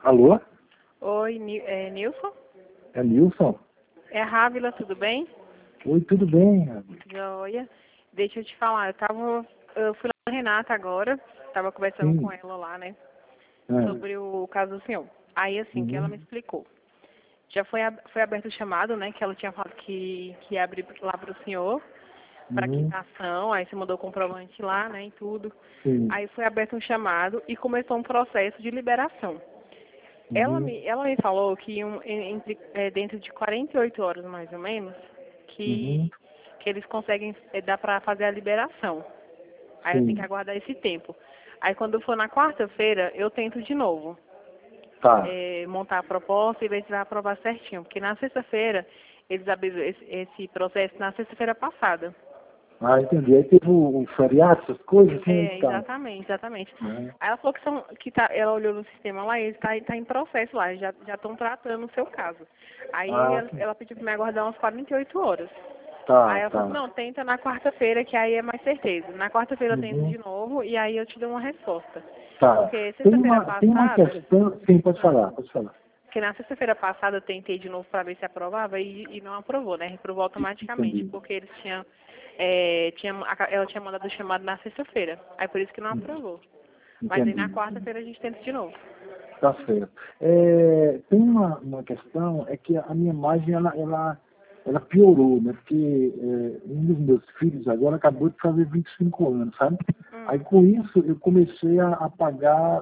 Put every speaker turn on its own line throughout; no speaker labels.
Alô?
Oi, Nilson?
É Nilson?
É Rávila, tudo bem?
Oi, tudo bem, Rávila?
Joia. Deixa eu te falar, eu fui lá com a Renata agora, estava conversando
Sim.
com ela lá, né,
Ah,
sobre o caso do senhor. Aí, assim, que ela
uhum,
me explicou. Já foi aberto o chamado, né, que ela tinha falado que ia abrir lá para o senhor, para
uhum,
quitação, aí você mandou o comprovante lá, né, e tudo.
sim.
Aí foi aberto um chamado e começou um processo de liberação.
Uhum,
Ela me falou que dentro de 48 horas, mais ou menos,
uhum,
que eles conseguem dar para fazer a liberação. Aí eu tenho que
sim.
aguardar esse tempo. Aí quando for na quarta-feira, eu tento de novo
Tá.
montar a proposta e ver se vai aprovar certinho. Porque na sexta-feira, eles abriram esse processo na sexta-feira passada.
Ah, entendi. Aí teve o feriado, essas coisas, assim, aí tá.
Exatamente, exatamente.
Né?
Aí ela falou ela olhou no sistema lá e está em processo lá, já estão tratando o seu caso. Aí
Ah, sim.
ela pediu para me aguardar umas 48 horas. Aí
Tá,
ela falou assim,
tá.
não, tenta na quarta-feira, que aí é mais certeza. Na quarta-feira eu tento
Uhum,
de novo e aí eu te dou uma resposta.
tá.
Porque
Tem
sexta-feira
uma
passada,
questão... Sim, pode
ah,
falar, pode falar.
porque na sexta-feira passada eu tentei de novo para ver se aprovava e não aprovou, né? Reprovou automaticamente,
Entendi.
porque eles ela tinha mandado o chamado na sexta-feira. Aí por isso que não aprovou. Mas aí na
Entendi.
quarta-feira a gente tenta de novo.
Tá certo. Tem uma questão, é que a minha imagem, ela piorou, né? Porque um dos meus filhos agora acabou de fazer 25 anos, sabe? Aí
Hum,
com isso eu comecei a pagar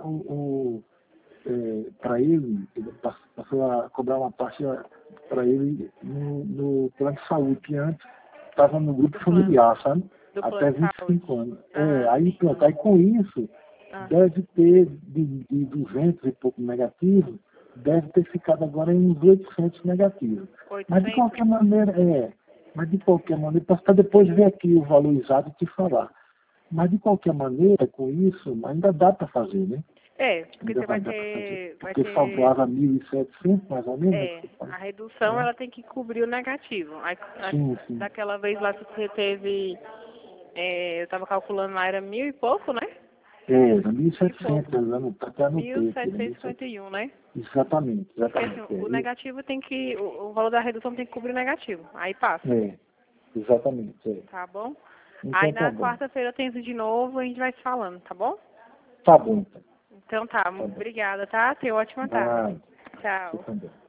para ele passou a cobrar uma parte para ele no plano de saúde, que antes estava no grupo
do plano,
familiar, sabe?
do plano
Até
de saúde.
25 anos.
Ah,
Aí
sim.
pronto, aí com isso
Ah,
deve ter de 200 e pouco negativos, deve ter ficado agora em uns 800 negativos. Mas de
800?
qualquer maneira, posso até depois ver aqui o valor exato e te falar. Mas de qualquer maneira, com isso, ainda dá para fazer, né?
Porque
Ainda
você
vai dar para fazer.
vai
Porque
ter,
faltava 1.700 mais ou menos, né, que você
a
fala,
redução
né?
ela tem que cobrir o negativo. Aí,
Sim, sim.
daquela vez lá que você teve, eu estava calculando lá, era 1.000 e pouco, né?
Era
1.000 e pouco.
1.700, eu até anotei aqui, era 1.700.
1.751, né?
Exatamente,
Porque assim,
exatamente.
o negativo tem que, o valor da redução tem que cobrir o negativo. Aí passa,
Exatamente.
tá bom? Aí
Então tá
na
bom.
quarta-feira eu tento de novo e a gente vai se falando, tá bom?
Tá bom, então.
Então tá,
Tá bom.
obrigada, tá? Tenha uma ótima tarde.
Ah, você
Tchau.
também.